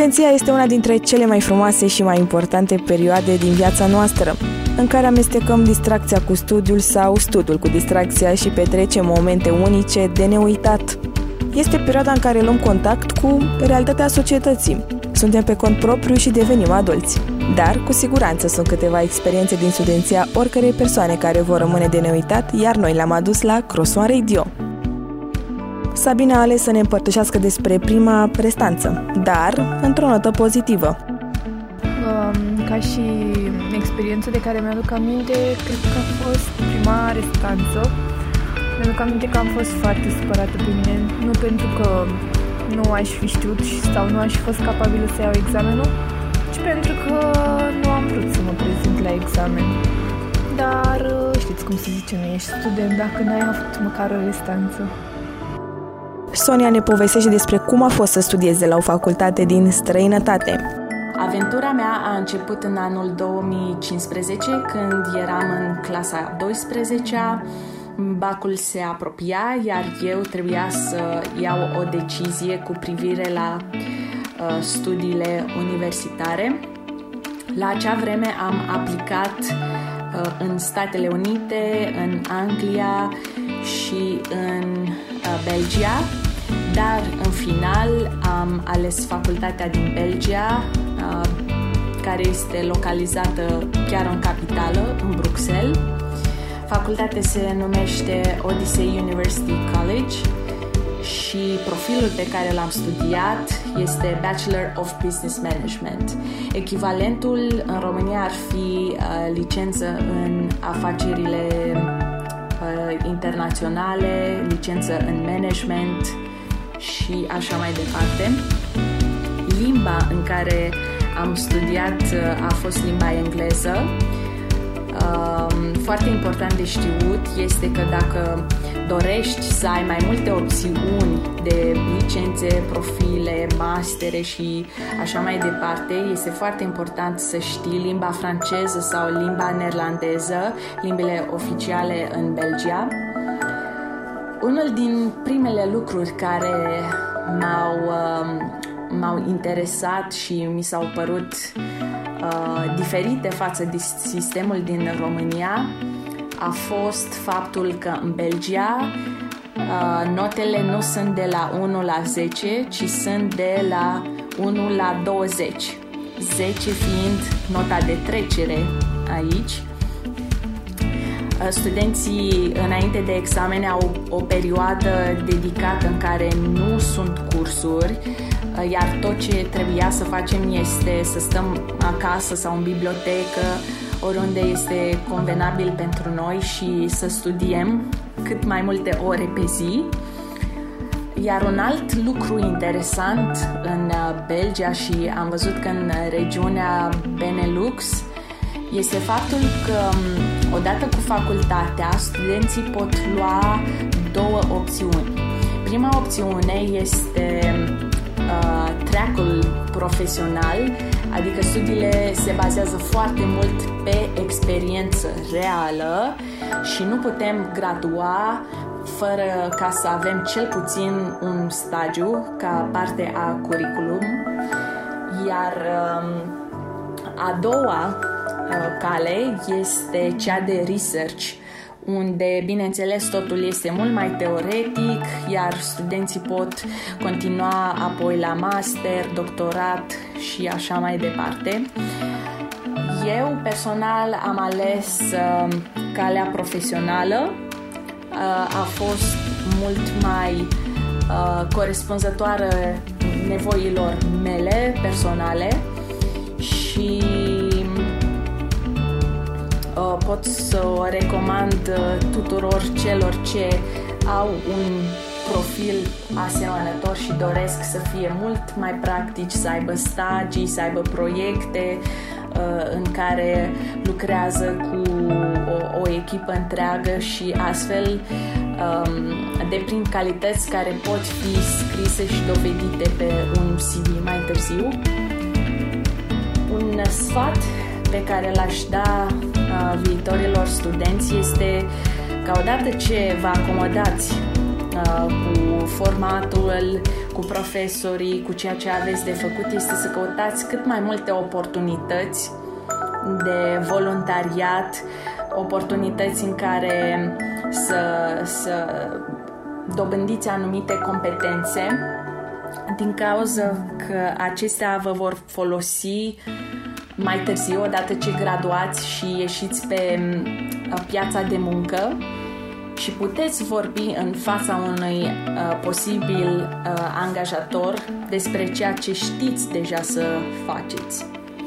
Studenția este una dintre cele mai frumoase și mai importante perioade din viața noastră, în care amestecăm distracția cu studiul sau studiul cu distracția și petrecem momente unice de neuitat. Este perioada în care luăm contact cu realitatea societății. Suntem pe cont propriu și devenim adulți. Dar, cu siguranță, sunt câteva experiențe din studenția oricărei persoane care vor rămâne de neuitat, iar noi le-am adus la Cross One Radio. Sabina a ales să ne împărtășească despre prima prestanță, dar într-o notă pozitivă. Ca și experiență de care mi-aduc aminte, cred că a fost prima restanță. Mi-aduc aminte că am fost foarte supărată pe mine, nu pentru că nu aș fi știut sau nu aș fi fost capabilă să iau examenul, ci pentru că nu am vrut să mă prezint la examen. Dar știți cum se zice, nu ești student dacă n-ai avut măcar o restanță. Sonia ne povestește despre cum a fost să studieze la o facultate din străinătate. Aventura mea a început în anul 2015, când eram în clasa 12-a. Bacul se apropia, iar eu trebuia să iau o decizie cu privire la studiile universitare. La acea vreme am aplicat în Statele Unite, în Anglia și în Belgia, dar în final am ales facultatea din Belgia, care este localizată chiar în capitală, în Bruxelles. Facultatea se numește Odyssey University College și profilul pe care l-am studiat este Bachelor of Business Management. Echivalentul în România ar fi licență în afacerile internaționale, licență în management și așa mai departe. Limba în care am studiat a fost limba engleză. Foarte important de știut este că dacă dorești să ai mai multe opțiuni de licențe, profile, mastere și așa mai departe, este foarte important să știi limba franceză sau limba neerlandeză, limbile oficiale în Belgia. Unul din primele lucruri care m-au interesat și mi s-au părut diferite față de sistemul din România a fost faptul că în Belgia notele nu sunt de la 1 la 10, ci sunt de la 1 la 20, 10 fiind nota de trecere aici. Studenții înainte de examene au o perioadă dedicată în care nu sunt cursuri, iar tot ce trebuia să facem este să stăm acasă sau în bibliotecă, oriunde este convenabil pentru noi și să studiem cât mai multe ore pe zi. Iar un alt lucru interesant în Belgia și am văzut că în regiunea Benelux este faptul că odată cu facultatea, studenții pot lua două opțiuni. Prima opțiune este track-ul profesional, adică studiile se bazează foarte mult pe experiență reală și nu putem gradua fără ca să avem cel puțin un stagiu ca parte a curriculum. Iar a doua cale este cea de research, unde, bineînțeles, totul este mult mai teoretic, iar studenții pot continua apoi la master, doctorat și așa mai departe. Eu, personal, am ales calea profesională. A fost mult mai corespunzătoare nevoilor mele personale și pot să o recomand tuturor celor ce au un profil asemănător și doresc să fie mult mai practici, să aibă stagii, să aibă proiecte în care lucrează cu o echipă întreagă și astfel deprind calități care pot fi scrise și dovedite pe un CV mai târziu. Un sfat pe care l-aș da viitorilor studenți este că odată ce vă acomodați cu formatul, cu profesorii, cu ceea ce aveți de făcut, este să căutați cât mai multe oportunități de voluntariat, oportunități în care să dobândiți anumite competențe, din cauza că acestea vă vor folosi mai târziu, odată ce graduați și ieșiți pe piața de muncă și puteți vorbi în fața unui posibil angajator despre ceea ce știți deja să faceți.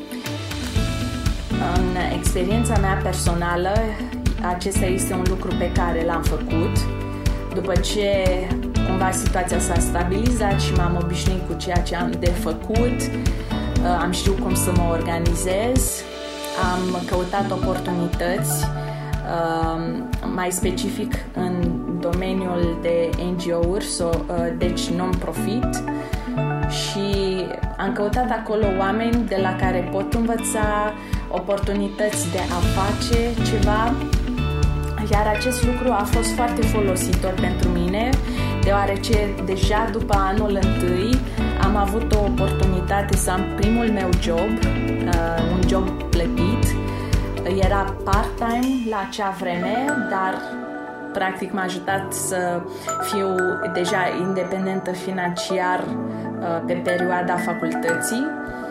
În experiența mea personală, acesta este un lucru pe care l-am făcut. După ce cumva situația s-a stabilizat și m-am obișnuit cu ceea ce am de făcut, am știut cum să mă organizez, am căutat oportunități, mai specific în domeniul de NGO-uri, deci non-profit, și am căutat acolo oameni de la care pot învăța, oportunități de a face ceva, iar acest lucru a fost foarte folositor pentru mine, deoarece deja după anul întâi am avut o oportunitate să am primul meu job, un job plătit. Era part-time la acea vreme, dar practic m-a ajutat să fiu deja independentă financiar pe perioada facultății.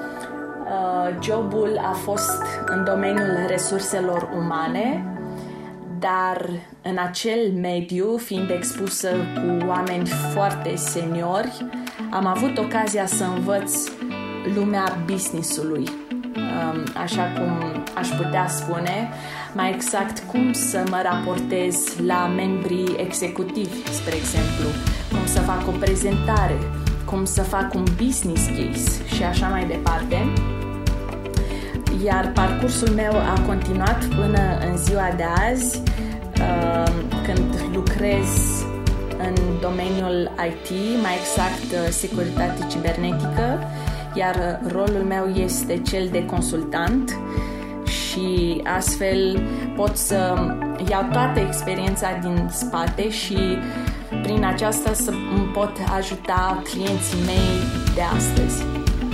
Jobul a fost în domeniul resurselor umane, dar în acel mediu, fiind expusă cu oameni foarte seniori, am avut ocazia să învăț lumea business-ului, așa cum aș putea spune, mai exact cum să mă raportez la membrii executivi, spre exemplu, cum să fac o prezentare, cum să fac un business case și așa mai departe. Iar parcursul meu a continuat până în ziua de azi, când lucrez în domeniul IT, mai exact securitate cibernetică, iar rolul meu este cel de consultant și astfel pot să iau toată experiența din spate și prin aceasta să îmi pot ajuta clienții mei de astăzi.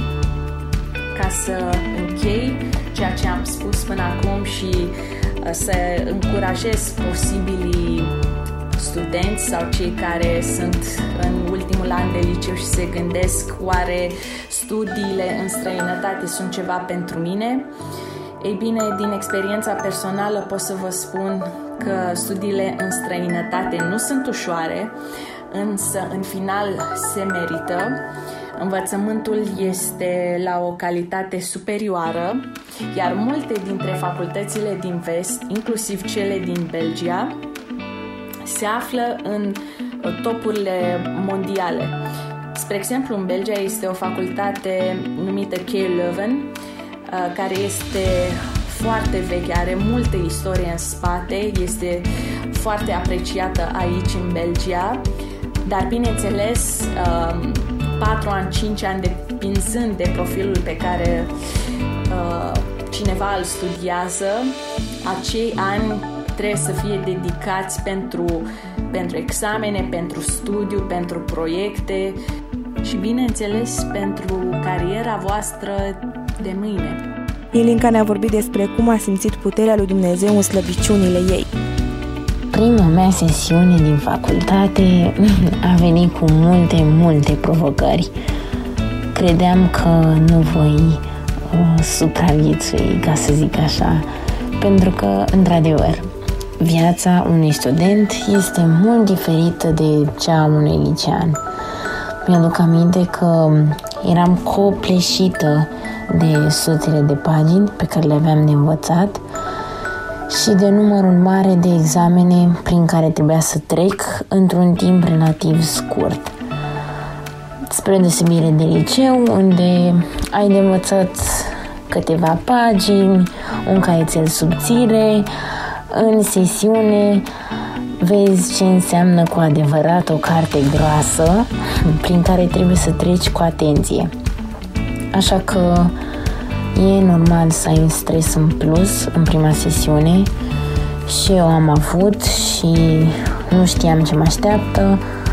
Ca să închei ceea ce am spus până acum și să încurajez posibilii studenți sau cei care sunt în ultimul an de liceu și se gândesc oare studiile în străinătate sunt ceva pentru mine. Ei bine, din experiența personală pot să vă spun că studiile în străinătate nu sunt ușoare, însă în final se merită. Învățământul este la o calitate superioară, iar multe dintre facultățile din vest, inclusiv cele din Belgia, se află în topurile mondiale. Spre exemplu, în Belgia este o facultate numită KU Leuven, care este foarte veche, are multă istorie în spate, este foarte apreciată aici în Belgia, dar bineînțeles 4 ani, 5 ani, depinzând de profilul pe care cineva îl studiază, acei ani trebuie să fie dedicați pentru examene, pentru studiu, pentru proiecte și, bineînțeles, pentru cariera voastră de mâine. Ilinca ne-a vorbit despre cum a simțit puterea lui Dumnezeu în slăbiciunile ei. Prima mea sesiune din facultate a venit cu multe provocări. Credeam că nu voi supraviețui, ca să zic așa, pentru că, într-adevăr, viața unui student este mult diferită de cea a unui licean. Mi-aduc aminte că eram copleșită de sutele de pagini pe care le aveam de învățat și de numărul mare de examene prin care trebuia să trec într-un timp relativ scurt. Spre deosebire de liceu, unde ai de învățat câteva pagini, un caietel subțire, în sesiune vezi ce înseamnă cu adevărat o carte groasă prin care trebuie să treci cu atenție. Așa că e normal să ai un stres în plus în prima sesiune și eu am avut și nu știam ce mă așteaptă.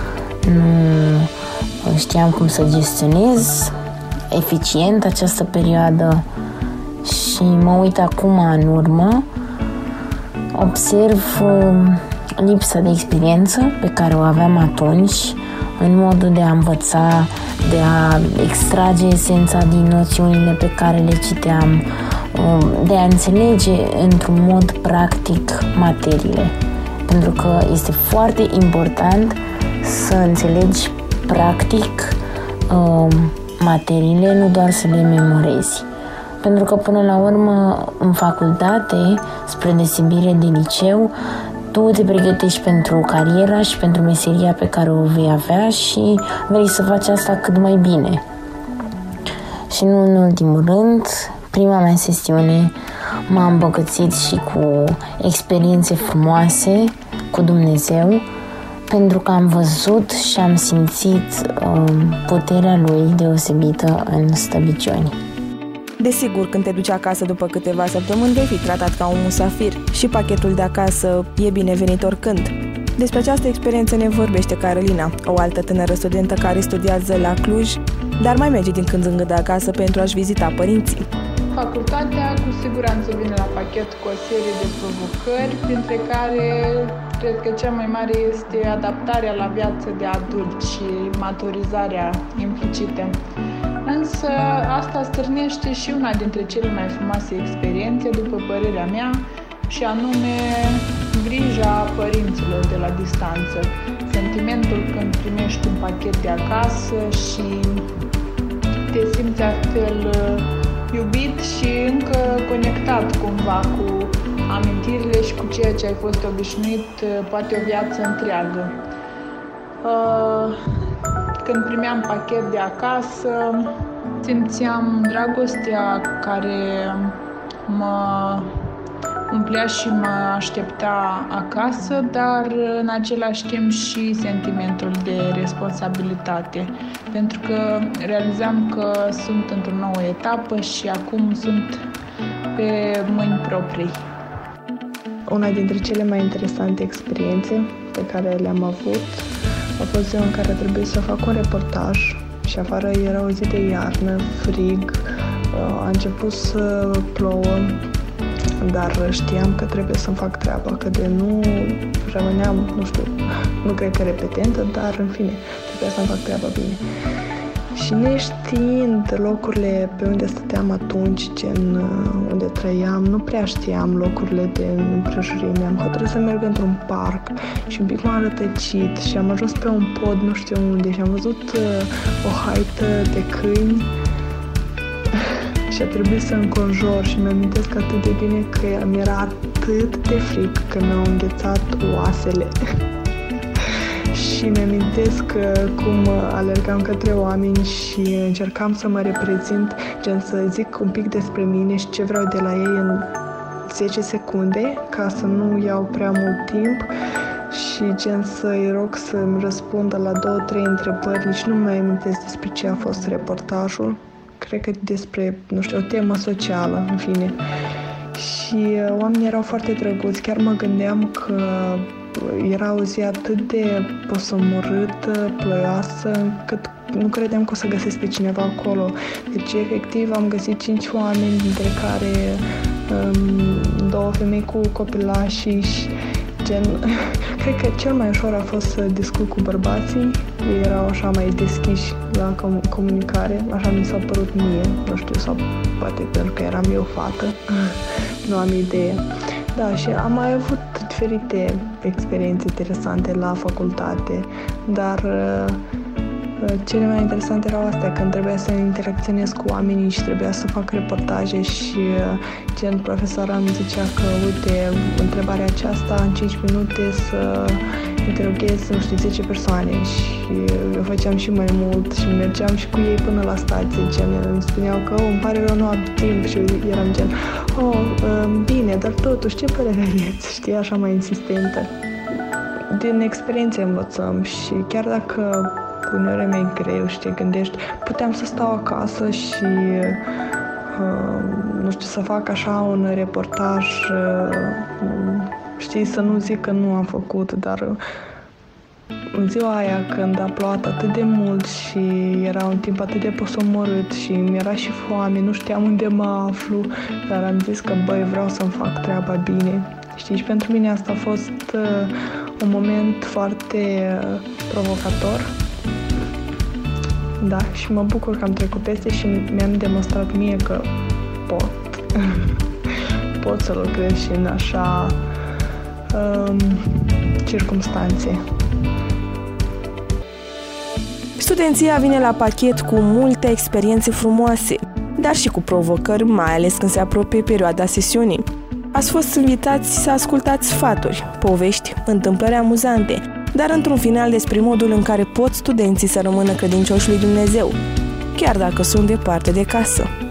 nu știam cum să gestionez eficient această perioadă și mă uit acum în urmă, observ lipsa de experiență pe care o aveam atunci în modul de a învăța, de a extrage esența din noțiunile pe care le citeam, de a înțelege într-un mod practic materiile. Pentru că este foarte important să înțelegi practic materiile, nu doar să le memorezi. Pentru că până la urmă, în facultate, spre deosebire de liceu, tu te pregătești pentru cariera și pentru meseria pe care o vei avea și vrei să faci asta cât mai bine. Și nu în ultimul rând, prima mea sesiune m-a îmbogățit și cu experiențe frumoase cu Dumnezeu, pentru că am văzut și am simțit puterea Lui deosebită în slăbiciuni. Desigur, când te duci acasă după câteva săptămâni, vei fi tratat ca un musafir și pachetul de acasă e binevenit oricând. Despre această experiență ne vorbește Carolina, o altă tânără studentă care studiază la Cluj, dar mai merge din când în când acasă pentru a-și vizita părinții. Facultatea cu siguranță vine la pachet cu o serie de provocări, printre care cred că cea mai mare este adaptarea la viața de adult și maturizarea implicită. Însă asta stârnește și una dintre cele mai frumoase experiențe, după părerea mea, și anume grija părinților de la distanță. Sentimentul când primești un pachet de acasă și te simți astfel iubit și încă conectat cumva cu amintirile și cu ceea ce ai fost obișnuit poate o viață întreagă. Când primeam pachet de acasă, simțeam dragostea care mă umplea și mă aștepta acasă, dar în același timp și sentimentul de responsabilitate, pentru că realizam că sunt într-o nouă etapă și acum sunt pe mâini proprii. Una dintre cele mai interesante experiențe pe care le-am avut a fost ziua în care trebuie să fac un reportaj și afară era o zi de iarnă, frig, a început să plouă, dar știam că trebuie să-mi fac treaba, că de nu rămâneam, nu cred că repetentă, dar în fine, trebuia să-mi fac treaba bine. Și neștiind locurile pe unde stăteam atunci, unde trăiam, nu prea știam locurile din împrejurime. Am hotărât să merg într-un parc și un pic m-am rătăcit și am ajuns pe un pod nu știu unde și am văzut o haită de câini și a trebuit să înconjor și mi-amintesc atât de bine că mi era atât de frică că mi-au înghețat oasele. Și mi-amintesc cum alergam către oameni și încercam să mă reprezint, gen să zic un pic despre mine și ce vreau de la ei în 10 secunde, ca să nu iau prea mult timp și gen să-i rog să-mi răspundă la 2-3 întrebări. Nici nu mai amintesc despre ce a fost reportajul. Cred că despre, o temă socială, în fine. Și oamenii erau foarte drăguți. Chiar mă gândeam că era o zi atât de posomorâtă, ploioasă, încât nu credeam că o să găsesc pe cineva acolo. Deci, efectiv, am găsit 5 oameni, dintre care 2 femei cu copilași și cred că cel mai ușor a fost să discut cu bărbații. Ei erau așa mai deschiși la comunicare, așa mi s-a părut mie, sau poate pentru că eram eu fată, nu am idee. Da, și am mai avut diferite experiențe interesante la facultate, dar cele mai interesante erau astea, când trebuia să interacționez cu oamenii și trebuia să fac reportaje și profesoara îmi zicea că, uite, întrebarea aceasta în 5 minute să interoghez, 10 persoane și eu făceam și mai mult și mergeam și cu ei până la stație, îmi spuneau că, îmi pare rău, nu am timp și eu eram bine, dar totuși, ce părere aveți? Știi, așa mai insistentă. Din experiențe învățăm și chiar dacă uneori e mai greu și te gândești, puteam să stau acasă și să fac așa un reportaj, să nu zic că nu am făcut, dar în ziua aia când a plouat atât de mult și era un timp atât de posomorât și mi-era și foame, nu știam unde mă aflu, dar am zis că, băi, vreau să-mi fac treaba bine. Știi, și pentru mine asta a fost un moment foarte provocator. Da, și mă bucur că am trecut peste și mi-am demonstrat mie că pot să lucrez și în așa circumstanțe. Studenția vine la pachet cu multe experiențe frumoase, dar și cu provocări, mai ales când se apropie perioada sesiunii. Ați fost invitați să ascultați sfaturi, povești, întâmplări amuzante, dar într-un final despre modul în care pot studenții să rămână credincioși lui Dumnezeu, chiar dacă sunt departe de casă.